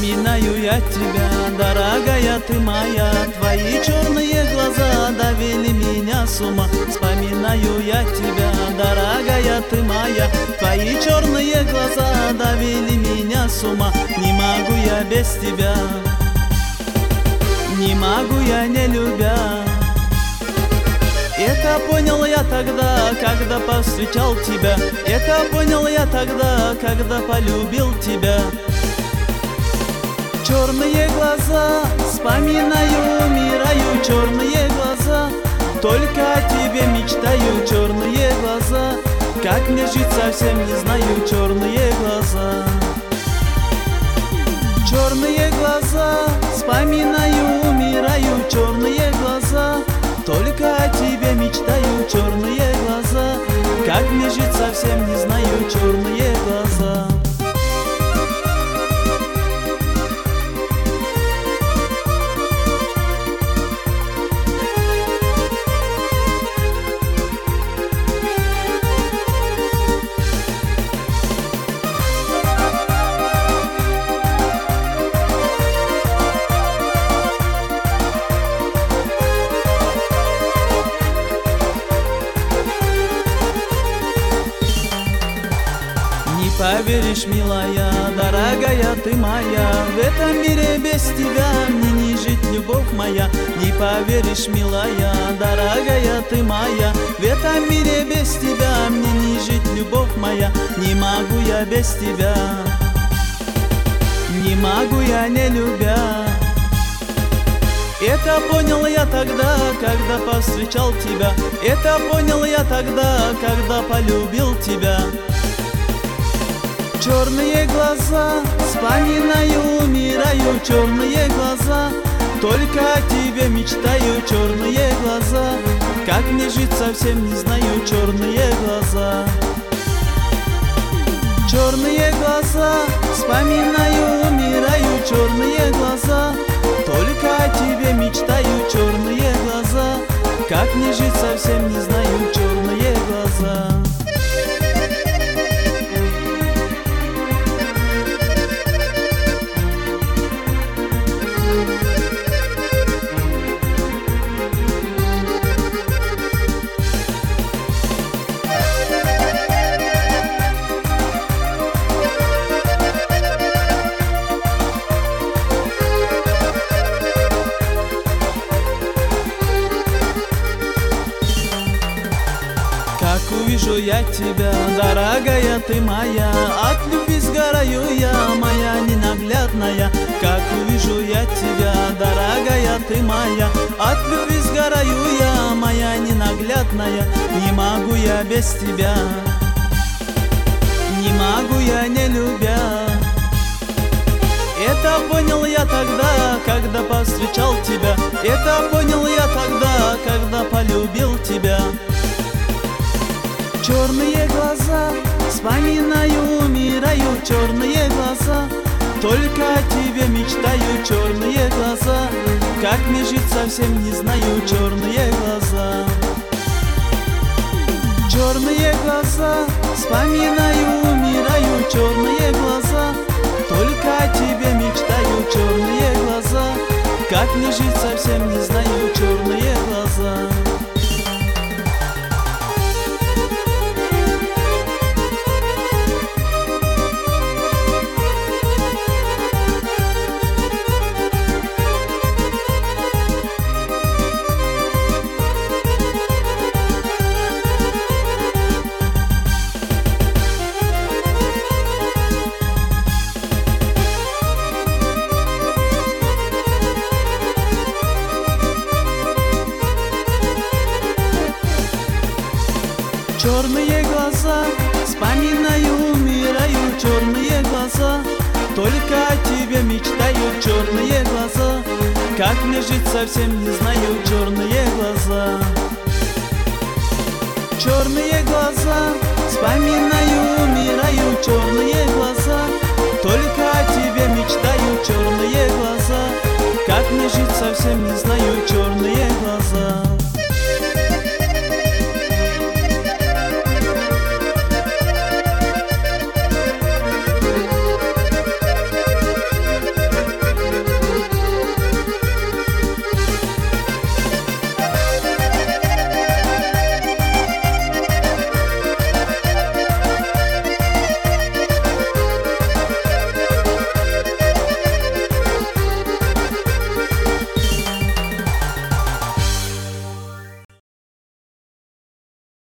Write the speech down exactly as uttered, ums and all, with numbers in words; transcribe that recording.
Вспоминаю я тебя, дорогая ты моя. Твои черные глаза довели меня с ума. Вспоминаю я тебя, дорогая ты моя. Твои черные глаза довели меня с ума. Не могу я без тебя, не могу я не любя. Это понял я тогда, когда повстречал тебя. Это понял я тогда, когда полюбил тебя. Черные глаза, вспоминаю, умираю, черные глаза. Только о тебе мечтаю, черные глаза. Как мне жить, совсем не знаю, черные глаза. Черные глаза, вспоминаю, умираю, черные глаза. Только о тебе мечтаю, черные глаза. Как мне жить, совсем не знаю, черные глаза. Поверишь, милая, дорогая ты моя, в этом мире без тебя мне не жить, любовь моя. Не поверишь, милая, дорогая ты моя, в этом мире без тебя мне не жить, любовь моя. Не могу я без тебя, не могу я не любя. Это понял я тогда, когда повстречал тебя. Это понял я тогда, когда полюбил тебя. Черные глаза, вспоминаю, умираю, черные глаза. Только о тебе мечтаю, черные глаза. Как мне жить, совсем не знаю, черные глаза. Черные глаза, вспоминаю, умираю, черные глаза. Только о тебе мечтаю, черные глаза. Как мне жить, совсем не знаю, черные глаза. Как увижу я тебя, дорогая ты моя, от любви сгораю я, моя ненаглядная. Как увижу я тебя, дорогая ты моя, от любви сгораю я, моя ненаглядная. Не могу я без тебя, не могу я не любя. Это понял я тогда, когда повстречал тебя. Это понял я тогда, когда полюбил тебя. Черные глаза, вспоминаю, умираю, черные глаза. Только о тебе мечтаю, черные глаза. Как мне жить, совсем не знаю, черные глаза. Черные глаза, вспоминаю, умираю, черные глаза. Только о тебе мечтаю, черные глаза. Как мне жить, совсем не знаю, черные глаза. Черные глаза, вспоминаю, умираю, черные глаза. Только о тебе мечтаю, черные глаза. Как мне жить, совсем не знаю, черные глаза. Черные глаза, вспоминаю, умираю, черные глаза. Только о тебе мечтаю, черные глаза. Как мне жить, совсем не знаю, черные глаза.